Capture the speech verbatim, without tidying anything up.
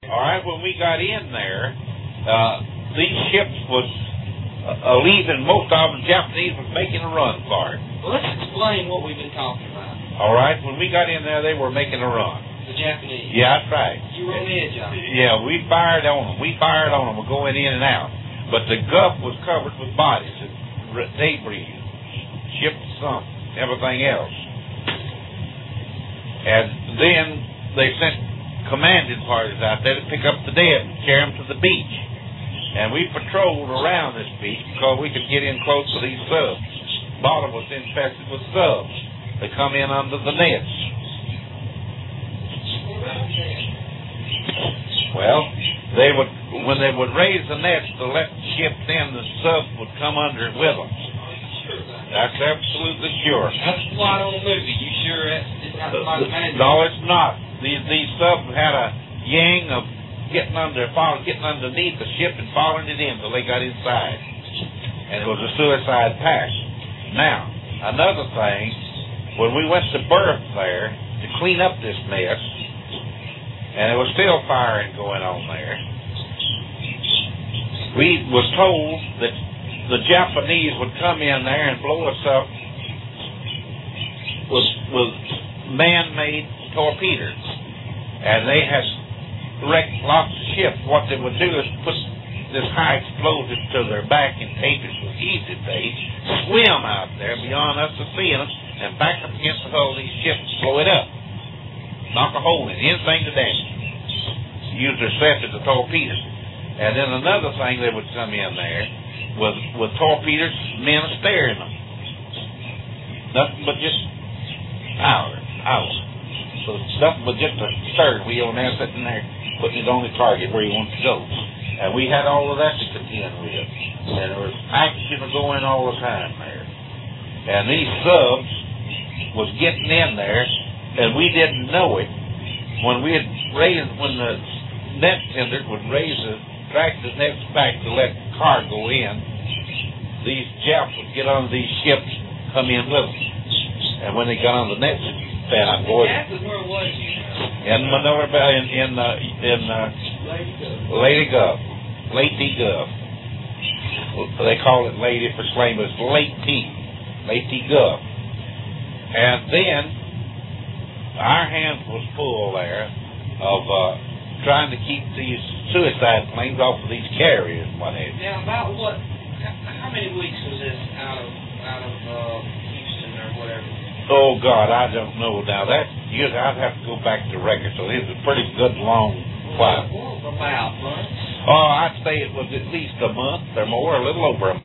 All right, when we got in there, uh, these ships was uh, leaving. Most of them, Japanese was making a run for it. Well, let's explain what we've been talking about. All right, when we got in there, they were making a run. The Japanese. Yeah, that's right. You were on the edge of it. Yeah, we fired on them. We fired on them. We're going in and out. But the Gulf was covered with bodies and debris, ship sunk, everything else. And then they sent commanding parties out there to pick up the dead and carry them to the beach. And we patrolled around this beach because we could get in close to these subs. Bottom was infested with subs. They come in under the nets. Well, they would when they would raise the nets to let the ships in, the subs would come under it with them. That's absolutely sure. That's a plot on the movie. You sure that's it's not plot of magic? No, it's not. These these subs had a yang of getting under, fall, getting underneath the ship and following it in until they got inside. And it was a suicide pack. Now, another thing, when we went to berth there to clean up this mess, and there was still firing going on there, we was told that the Japanese would come in there and blow us up with, with man-made torpedoes. And they had wrecked lots of ships. What they would do is put this high explosive to their back and tape it with adhesive tape, swim out there beyond us to seeing them, and back up against the hull of these ships and blow it up. Knock a hole in it, anything to damage. Use their sets as a torpedo. And then another thing, they would come in there with, with torpedoes, men staring them. Nothing but just power, power. So nothing but just a stern wheel and there sitting there, putting it on the target where you want to go. And we had all of that to contend with. And there was action going all the time there. And these subs was getting in there, and we didn't know it. When we had raised, when the net tender would raise the drag the nets back to let cargo in, these Japs would get on these ships, come in with them. And when they got on the nets, bad boys. Where was you? In Manila Bay, in in uh, in uh, Lady Gulf, Lady Gulf. They call it Lady for slang, but it's Lady, Lady Gulf. And then our hands was full there of uh, trying to keep these suicide planes off of these carriers and what have you. Now, about what? How many weeks was this out of out of uh, Houston or whatever? Oh God, I don't know now. That I'd have to go back to records. So it was a pretty good long while. About months. Oh, I'd say it was at least a month or more, a little over a month.